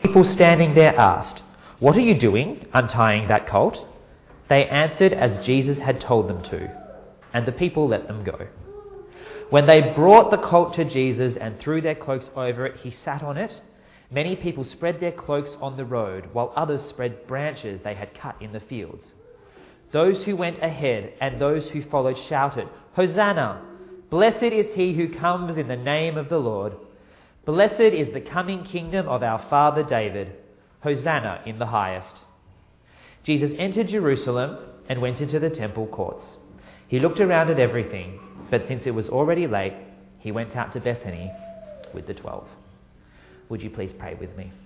People standing there asked, "What are you doing, untying that colt?" They answered as Jesus had told them to, and the people let them go. When they brought the colt to Jesus and threw their cloaks over it, he sat on it. Many people spread their cloaks on the road, while others spread branches they had cut in the fields. Those who went ahead and those who followed shouted, "Hosanna! Blessed is he who comes in the name of the Lord. Blessed is the coming kingdom of our father David. Hosanna in the highest." Jesus entered Jerusalem and went into the temple courts. He looked around at everything, but since it was already late, he went out to Bethany with the 12. Would you please pray with me?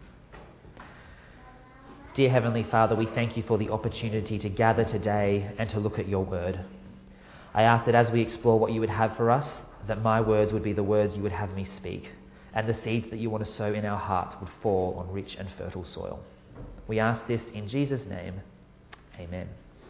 Dear Heavenly Father, we thank you for the opportunity to gather today and to look at your word. I ask that as we explore what you would have for us, that my words would be the words you would have me speak, and the seeds that you want to sow in our hearts would fall on rich and fertile soil. We ask this in Jesus' name. Amen.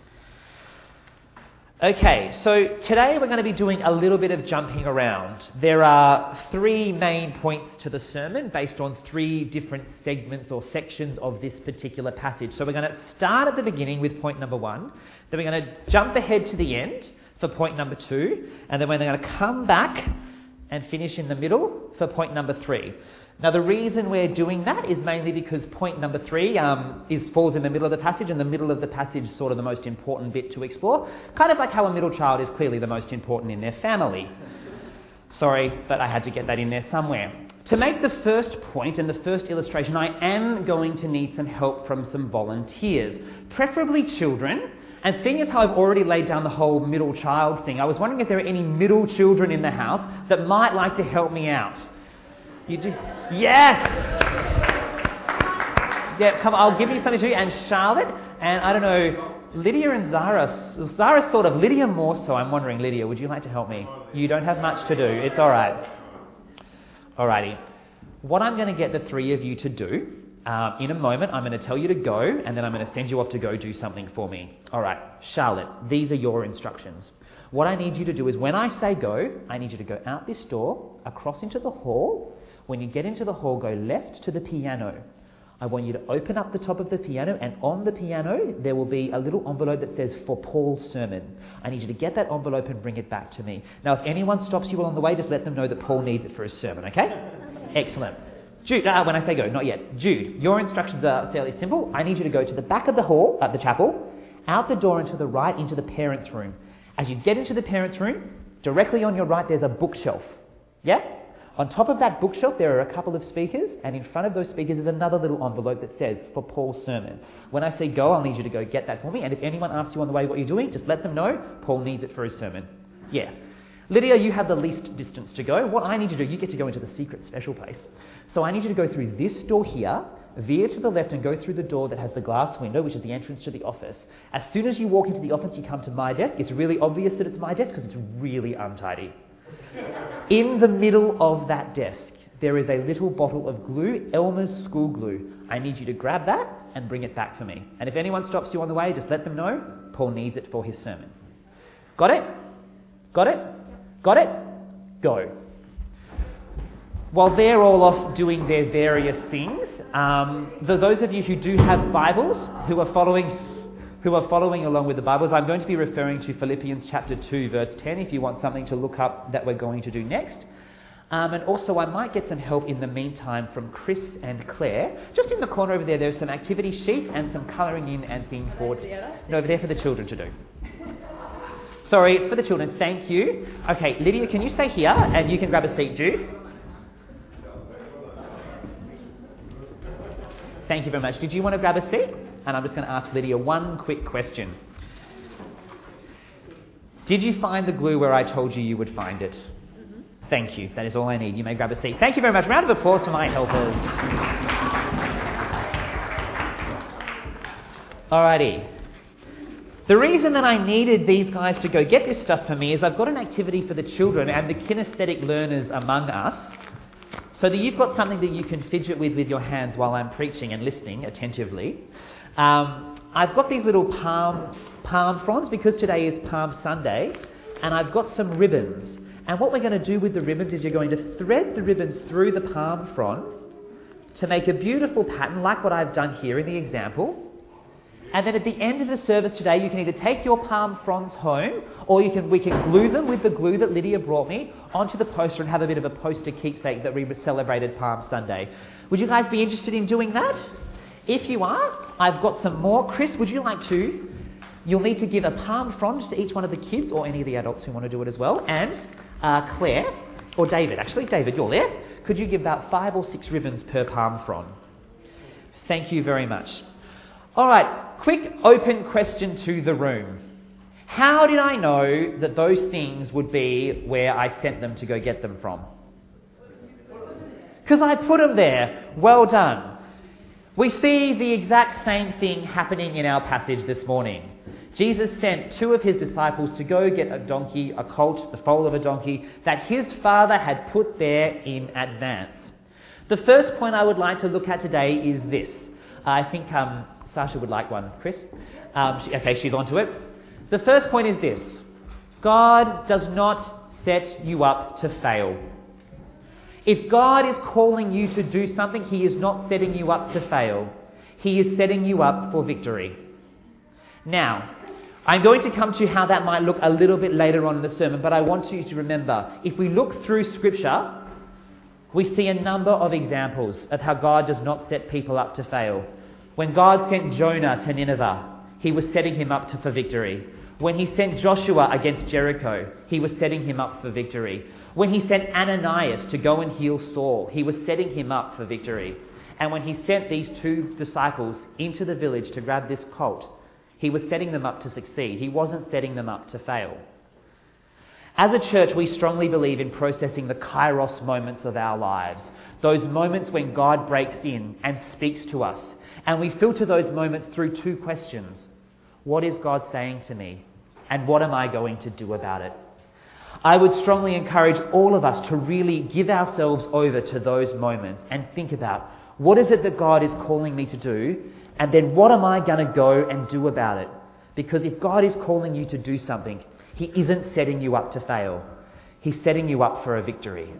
Okay, so today we're going to be doing a little bit of jumping around. There are 3 main points to the sermon based on 3 different segments or sections of this particular passage. So we're going to start at the beginning with point number 1, then we're going to jump ahead to the end for point number 2, and then we're going to come back and finish in the middle for point number 3. Now the reason we're doing that is mainly because point number 3 falls in the middle of the passage, and the middle of the passage is sort of the most important bit to explore. Kind of like how a middle child is clearly the most important in their family. Sorry, but I had to get that in there somewhere. To make the first point and the first illustration, I am going to need some help from some volunteers, preferably children. And seeing as how I've already laid down the whole middle child thing, I was wondering if there are any middle children in the house that might like to help me out. You do? Yes! Yeah, come on, I'll give you something to do. And Charlotte, and I don't know, Lydia and Zara. Zara's sort of, Lydia more so. I'm wondering, Lydia, would you like to help me? You don't have much to do. It's all right. Alrighty. What I'm going to get the 3 of you to do, in a moment, I'm going to tell you to go, and then I'm going to send you off to go do something for me. All right, Charlotte, these are your instructions. What I need you to do is when I say go, I need you to go out this door, across into the hall. When you get into the hall, go left to the piano. I want you to open up the top of the piano, and on the piano, there will be a little envelope that says, "For Paul's sermon." I need you to get that envelope and bring it back to me. Now, if anyone stops you along the way, just let them know that Paul needs it for his sermon, okay? Excellent. Jude, when I say go, not yet. Jude, your instructions are fairly simple. I need you to go to the back of the hall, the chapel, out the door and to the right into the parents' room. As you get into the parents' room, directly on your right, there's a bookshelf. Yeah? On top of that bookshelf, there are a couple of speakers, and in front of those speakers is another little envelope that says, "For Paul's sermon." When I say go, I'll need you to go get that for me, and if anyone asks you on the way what you're doing, just let them know Paul needs it for his sermon. Yeah. Lydia, you have the least distance to go. What I need you to do, you get to go into the secret special place. So I need you to go through this door here, veer to the left and go through the door that has the glass window, which is the entrance to the office. As soon as you walk into the office, you come to my desk. It's really obvious that it's my desk because it's really untidy. In the middle of that desk, there is a little bottle of glue, Elmer's school glue. I need you to grab that and bring it back for me. And if anyone stops you on the way, just let them know Paul needs it for his sermon. Got it? Got it? Got it? Go. While they're all off doing their various things, those of you who do have Bibles, who are following along with the Bibles, I'm going to be referring to Philippians chapter 2, verse 10, if you want something to look up that we're going to do next. And also I might get some help in the meantime from Chris and Claire. Just in the corner over there, there's some activity sheets and some colouring in and things for... No, over there for the children to do. Sorry, it's for the children. Thank you. Okay, Lydia, can you stay here? And you can grab a seat, Jude. Thank you very much. Did you want to grab a seat? And I'm just going to ask Lydia one quick question. Did you find the glue where I told you you would find it? Mm-hmm. Thank you. That is all I need. You may grab a seat. Thank you very much. Round of applause for my helpers. Alrighty. The reason that I needed these guys to go get this stuff for me is I've got an activity for the children and the kinesthetic learners among us, so that you've got something that you can fidget with your hands while I'm preaching and listening attentively. I've got these little palm fronds because today is Palm Sunday, and I've got some ribbons. And what we're going to do with the ribbons is you're going to thread the ribbons through the palm frond, to make a beautiful pattern like what I've done here in the example. And then at the end of the service today, you can either take your palm fronds home, or we can glue them with the glue that Lydia brought me onto the poster and have a bit of a poster keepsake that we celebrated Palm Sunday. Would you guys be interested in doing that? If you are, I've got some more. Chris, would you like to? You'll need to give a palm frond to each one of the kids, or any of the adults who want to do it as well. And Claire, or David, actually, David, you're there. Could you give about 5 or 6 ribbons per palm frond? Thank you very much. All right, quick open question to the room. How did I know that those things would be where I sent them to go get them from? Because I put them there. Well done. We see the exact same thing happening in our passage this morning. Jesus sent 2 of his disciples to go get a donkey, a colt, the foal of a donkey, that his father had put there in advance. The first point I would like to look at today is this. I think Sasha would like one. Chris? She's onto it. The first point is this. God does not set you up to fail. If God is calling you to do something, he is not setting you up to fail. He is setting you up for victory. Now, I'm going to come to how that might look a little bit later on in the sermon, but I want you to remember, if we look through Scripture, we see a number of examples of how God does not set people up to fail. When God sent Jonah to Nineveh, he was setting him up for victory. When he sent Joshua against Jericho, he was setting him up for victory. When he sent Ananias to go and heal Saul, he was setting him up for victory. And when he sent these 2 disciples into the village to grab this colt, he was setting them up to succeed. He wasn't setting them up to fail. As a church, we strongly believe in processing the kairos moments of our lives. Those moments when God breaks in and speaks to us. And we filter those moments through 2 questions. What is God saying to me? And what am I going to do about it? I would strongly encourage all of us to really give ourselves over to those moments and think about, what is it that God is calling me to do? And then what am I going to go and do about it? Because if God is calling you to do something, he isn't setting you up to fail. He's setting you up for a victory.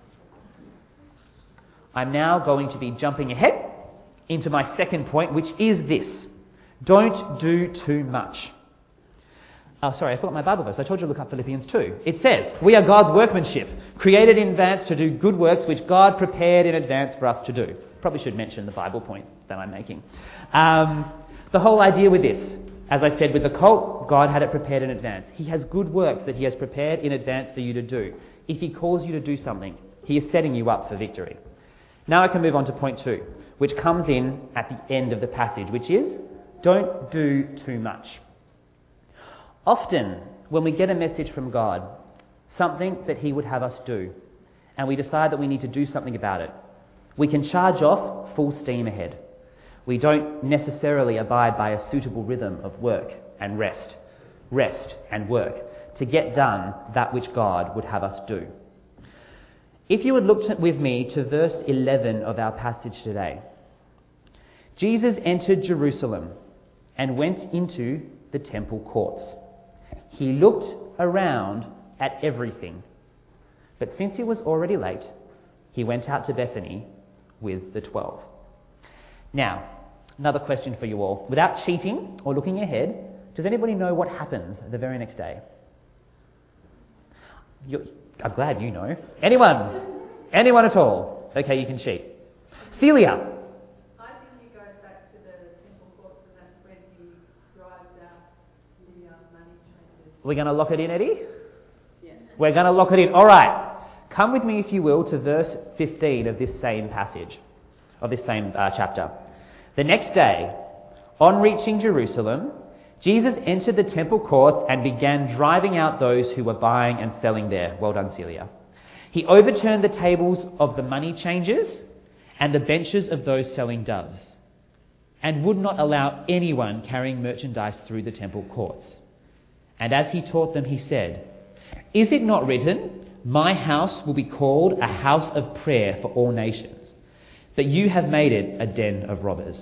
I'm now going to be jumping ahead into my second point, which is this. Don't do too much. Oh, sorry, I forgot my Bible verse. I told you to look up Philippians 2. It says, we are God's workmanship, created in advance to do good works which God prepared in advance for us to do. Probably should mention the Bible point that I'm making. The whole idea with this, as I said with the colt, God had it prepared in advance. He has good works that he has prepared in advance for you to do. If he calls you to do something, he is setting you up for victory. Now I can move on to point 2, which comes in at the end of the passage, which is, don't do too much. Often, when we get a message from God, something that he would have us do, and we decide that we need to do something about it, we can charge off full steam ahead. We don't necessarily abide by a suitable rhythm of work and rest and work, to get done that which God would have us do. If you would look with me to verse 11 of our passage today. Jesus entered Jerusalem and went into the temple courts. He looked around at everything, but since it was already late, he went out to Bethany with the 12. Now, another question for you all. Without cheating or looking ahead, does anybody know what happens the very next day? I'm glad you know. Anyone? Anyone at all? Okay, you can cheat. Celia? I think he goes back to the temple courts, and that's when he drives out the money changers. We're going to lock it in, Eddie? Yeah. We're going to lock it in. All right. Come with me, if you will, to verse 15 of this same passage, of this same chapter. The next day, on reaching Jerusalem, Jesus entered the temple courts and began driving out those who were buying and selling there. Well done, Celia. He overturned the tables of the money changers and the benches of those selling doves, and would not allow anyone carrying merchandise through the temple courts. And as he taught them, he said, "Is it not written, 'My house will be called a house of prayer for all nations'? But you have made it a den of robbers."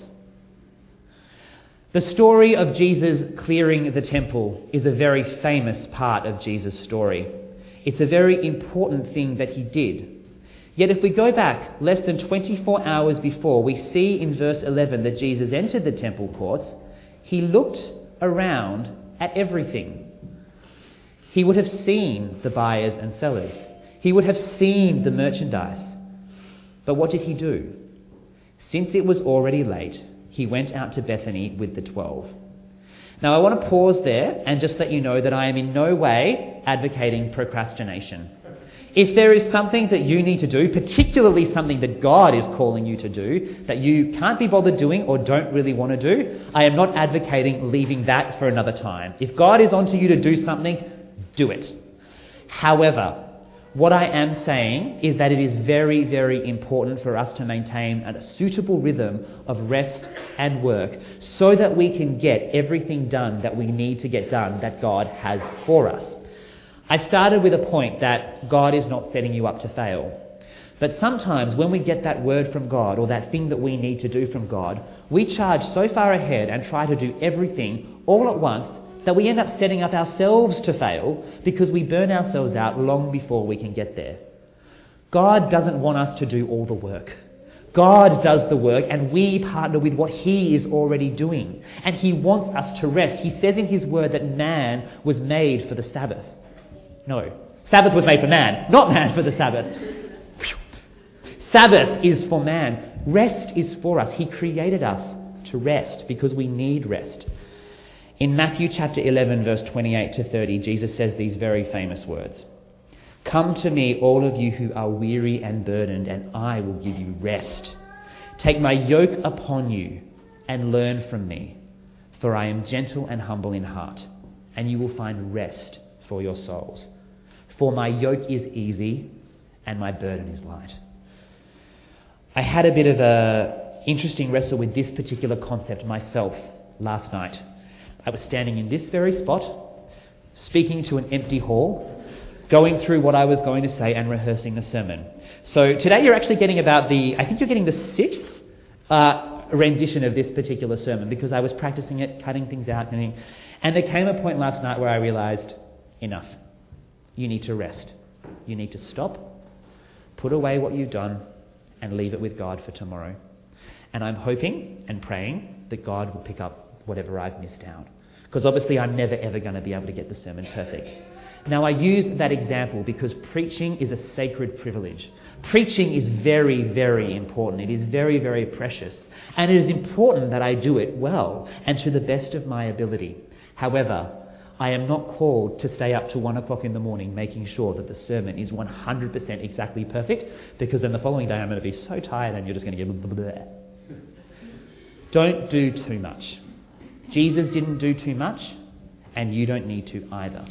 The story of Jesus clearing the temple is a very famous part of Jesus' story. It's a very important thing that he did. Yet if we go back less than 24 hours before, we see in verse 11 that Jesus entered the temple courts. He looked around at everything. He would have seen the buyers and sellers. He would have seen the merchandise. But what did he do? Since it was already late, he went out to Bethany with the 12. Now I want to pause there and just let you know that I am in no way advocating procrastination. If there is something that you need to do, particularly something that God is calling you to do, that you can't be bothered doing or don't really want to do, I am not advocating leaving that for another time. If God is onto you to do something, do it. However, what I am saying is that it is very, very important for us to maintain a suitable rhythm of rest and work so that we can get everything done that we need to get done that God has for us. I started with a point that God is not setting you up to fail. But sometimes when we get that word from God or that thing that we need to do from God, we charge so far ahead and try to do everything all at once that we end up setting up ourselves to fail because we burn ourselves out long before we can get there. God doesn't want us to do all the work. God does the work and we partner with what He is already doing. And He wants us to rest. He says in His word that man was made for the Sabbath. No, Sabbath was made for man, not man for the Sabbath. Sabbath is for man. Rest is for us. He created us to rest because we need rest. In Matthew chapter 11, verse 28 to 30, Jesus says these very famous words. Come to me, all of you who are weary and burdened, and I will give you rest. Take my yoke upon you and learn from me, for I am gentle and humble in heart, and you will find rest for your souls. For my yoke is easy and my burden is light. I had a bit of an interesting wrestle with this particular concept myself last night. I was standing in this very spot, speaking to an empty hall, going through what I was going to say and rehearsing the sermon. So today you're actually getting I think you're getting the 6th rendition of this particular sermon because I was practicing it, cutting things out. And there came a point last night where I realised, enough. You need to rest. You need to stop, put away what you've done, and leave it with God for tomorrow. And I'm hoping and praying that God will pick up whatever I've missed out. Because obviously I'm never ever going to be able to get the sermon perfect. Now I use that example because preaching is a sacred privilege. Preaching is very, very important. It is very, very precious. And it is important that I do it well and to the best of my ability. However, I am not called to stay up to 1 o'clock in the morning making sure that the sermon is 100% exactly perfect, because then the following day I'm going to be so tired and you're just going to get blah, blah, blah. Don't do too much. Jesus didn't do too much, and you don't need to either.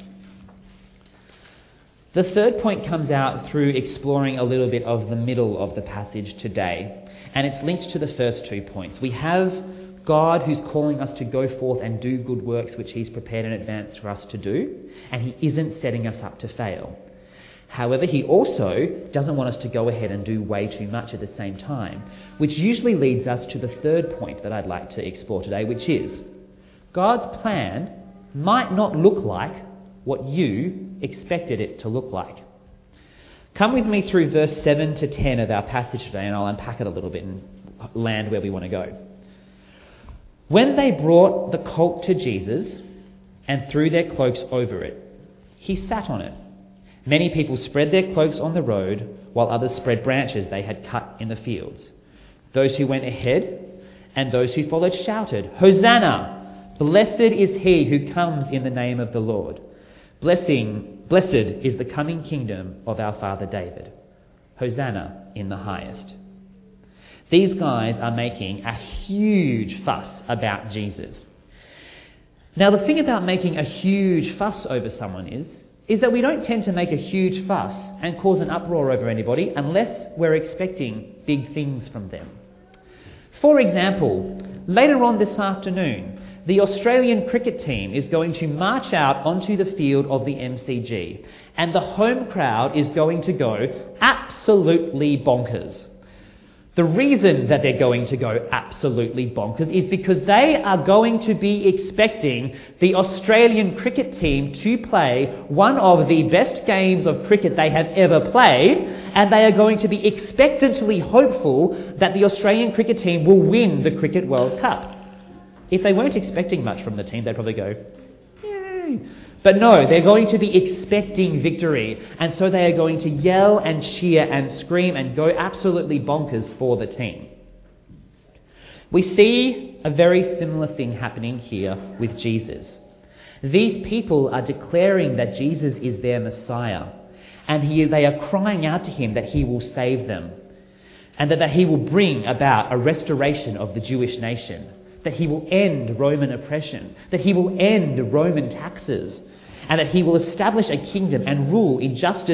The third point comes out through exploring a little bit of the middle of the passage today, and it's linked to the first 2 points. We have God who's calling us to go forth and do good works which He's prepared in advance for us to do, and He isn't setting us up to fail. However, He also doesn't want us to go ahead and do way too much at the same time, which usually leads us to the third point that I'd like to explore today, which is God's plan might not look like what you expected it to look like. Come with me through verse 7 to 10 of our passage today, and I'll unpack it a little bit and land where we want to go. When they brought the colt to Jesus and threw their cloaks over it, He sat on it. Many people spread their cloaks on the road, while others spread branches they had cut in the fields. Those who went ahead and those who followed shouted, Hosanna! Blessed is he who comes in the name of the Lord. Blessed is the coming kingdom of our father David. Hosanna in the highest. These guys are making a huge fuss about Jesus. Now the thing about making a huge fuss over someone is that we don't tend to make a huge fuss and cause an uproar over anybody unless we're expecting big things from them. For example, later on this afternoon, the Australian cricket team is going to march out onto the field of the MCG, and the home crowd is going to go absolutely bonkers. The reason that they're going to go absolutely bonkers is because they are going to be expecting the Australian cricket team to play one of the best games of cricket they have ever played, and they are going to be expectantly hopeful that the Australian cricket team will win the Cricket World Cup. If they weren't expecting much from the team, they'd probably go, yay. But no, they're going to be expecting victory, and so they are going to yell and cheer and scream and go absolutely bonkers for the team. We see a very similar thing happening here with Jesus. These people are declaring that Jesus is their Messiah, and they are crying out to him that he will save them, and that he will bring about a restoration of the Jewish nation, that he will end Roman oppression, that he will end Roman taxes, and that he will establish a kingdom and rule in justice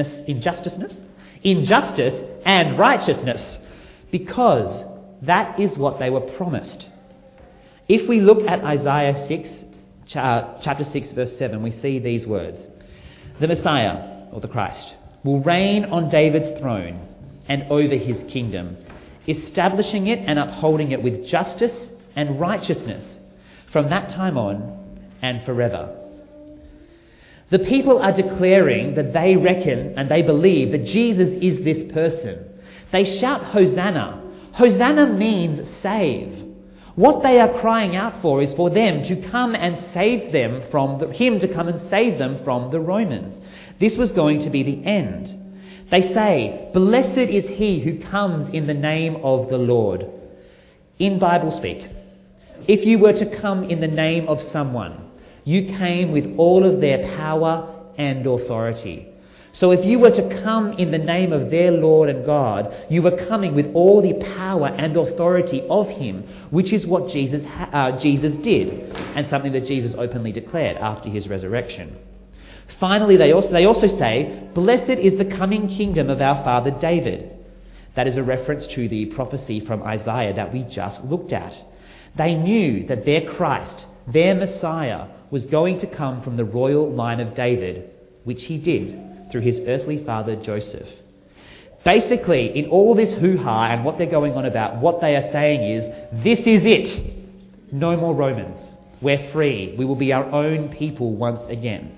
and righteousness, because that is what they were promised. If we look at Isaiah 6, chapter 6, verse 7, we see these words. The Messiah, or the Christ, will reign on David's throne and over his kingdom, establishing it and upholding it with justice and righteousness from that time on and forever. The people are declaring that they reckon and they believe that Jesus is this person. They shout, Hosanna. Hosanna means save. What they are crying out for is for them to come and save them from him to come and save them from the Romans. This was going to be the end. They say, blessed is he who comes in the name of the Lord. In Bible speak, if you were to come in the name of someone, you came with all of their power and authority. So if you were to come in the name of their Lord and God, you were coming with all the power and authority of him, which is what Jesus did, and something that Jesus openly declared after his resurrection. Finally, they also say, blessed is the coming kingdom of our father David. That is a reference to the prophecy from Isaiah that we just looked at. They knew that their Christ, their Messiah, was going to come from the royal line of David, which he did through his earthly father Joseph. Basically, in all this hoo-ha and what they're going on about, what they are saying is, this is it. No more Romans. We're free. We will be our own people once again.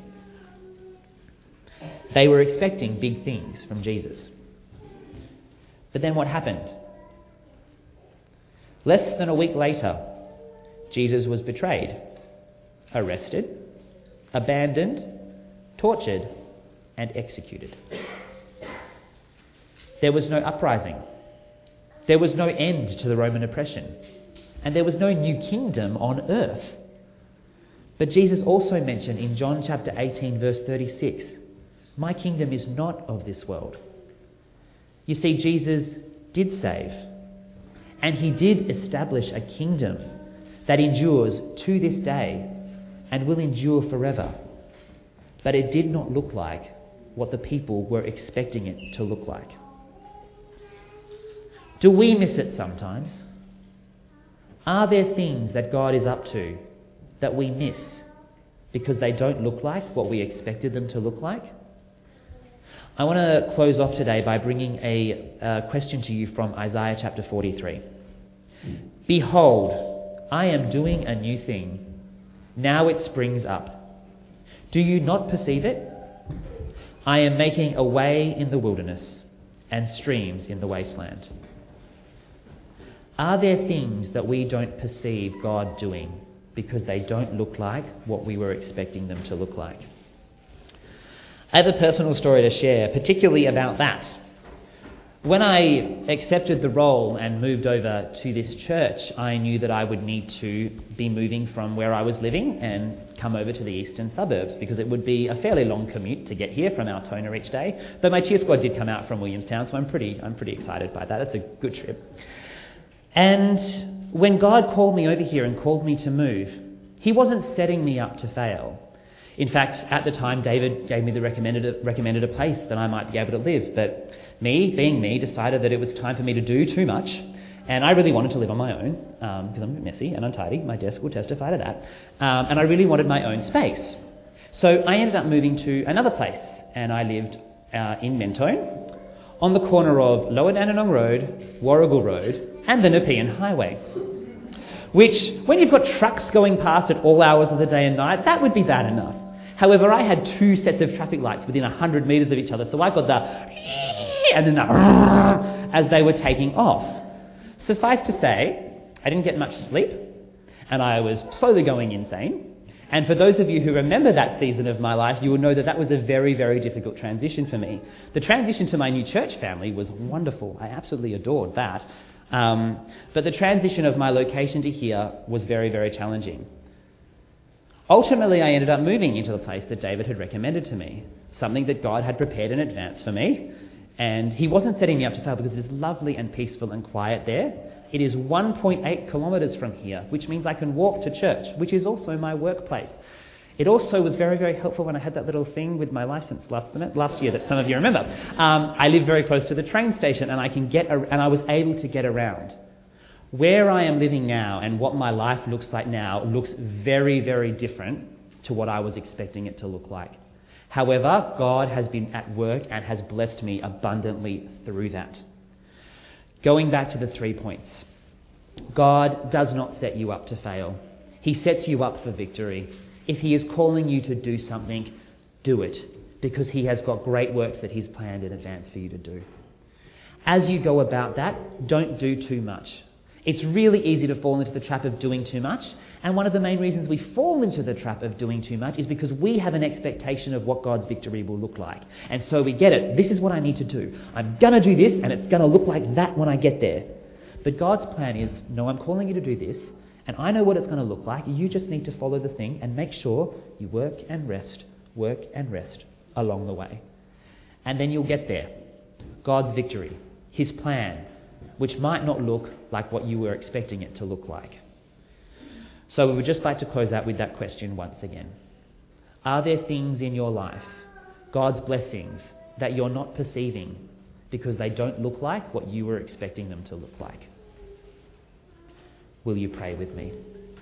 They were expecting big things from Jesus. But then what happened? Less than a week later, Jesus was betrayed, arrested, abandoned, tortured, and executed. There was no uprising. There was no end to the Roman oppression. And there was no new kingdom on earth. But Jesus also mentioned in John chapter 18, verse 36, my kingdom is not of this world. You see, Jesus did save. And he did establish a kingdom that endures to this day and will endure forever. But it did not look like what the people were expecting it to look like. Do we miss it sometimes? Are there things that God is up to that we miss because they don't look like what we expected them to look like? I want to close off today by bringing a question to you from Isaiah chapter 43. Behold, I am doing a new thing. Now it springs up. Do you not perceive it? I am making a way in the wilderness and streams in the wasteland. Are there things that we don't perceive God doing because they don't look like what we were expecting them to look like? I have a personal story to share, particularly about that. When I accepted the role and moved over to this church, I knew that I would need to be moving from where I was living and come over to the eastern suburbs, because it would be a fairly long commute to get here from Altona each day. But my cheer squad did come out from Williamstown, so I'm pretty excited by that. It's a good trip. And when God called me over here and called me to move, he wasn't setting me up to fail. In fact, at the time, David gave me the recommended a place that I might be able to live. But me, being me, decided that it was time for me to do too much. And I really wanted to live on my own, because I'm a bit messy and untidy. My desk will testify to that. And I really wanted my own space. So I ended up moving to another place, and I lived in Mentone on the corner of Lower Dandenong Road, Warrigal Road, and the Nepean Highway. Which, when you've got trucks going past at all hours of the day and night, that would be bad enough. However, I had two sets of traffic lights within 100 metres of each other, so I got the and then the as they were taking off. Suffice to say, I didn't get much sleep, and I was slowly going insane. And for those of you who remember that season of my life, you will know that that was a very, very difficult transition for me. The transition to my new church family was wonderful. I absolutely adored that. But the transition of my location to here was very, very challenging. Ultimately, I ended up moving into the place that David had recommended to me, something that God had prepared in advance for me. And he wasn't setting me up to fail because it's lovely and peaceful and quiet there. It is 1.8 kilometres from here, which means I can walk to church, which is also my workplace. It also was very, very helpful when I had that little thing with my licence last year that some of you remember. I live very close to the train station, and I was able to get around. Where I am living now and what my life looks like now looks very, very different to what I was expecting it to look like. However, God has been at work and has blessed me abundantly through that. Going back to the 3 points. God does not set you up to fail. He sets you up for victory. If he is calling you to do something, do it, because he has got great works that he's planned in advance for you to do. As you go about that, don't do too much. It's really easy to fall into the trap of doing too much, and one of the main reasons we fall into the trap of doing too much is because we have an expectation of what God's victory will look like. And so we get it. This is what I need to do. I'm going to do this, and it's going to look like that when I get there. But God's plan is, no, I'm calling you to do this, and I know what it's going to look like. You just need to follow the thing and make sure you work and rest along the way. And then you'll get there. God's victory, his plan, which might not look like what you were expecting it to look like. So we would just like to close out with that question once again. Are there things in your life, God's blessings, that you're not perceiving because they don't look like what you were expecting them to look like? Will you pray with me?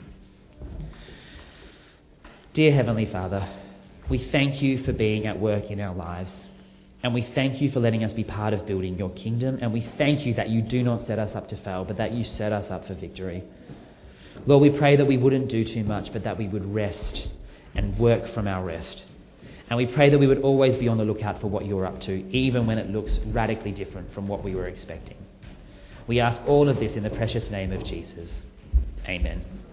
Dear Heavenly Father, we thank you for being at work in our lives. And we thank you for letting us be part of building your kingdom. And we thank you that you do not set us up to fail, but that you set us up for victory. Lord, we pray that we wouldn't do too much, but that we would rest and work from our rest. And we pray that we would always be on the lookout for what you're up to, even when it looks radically different from what we were expecting. We ask all of this in the precious name of Jesus. Amen.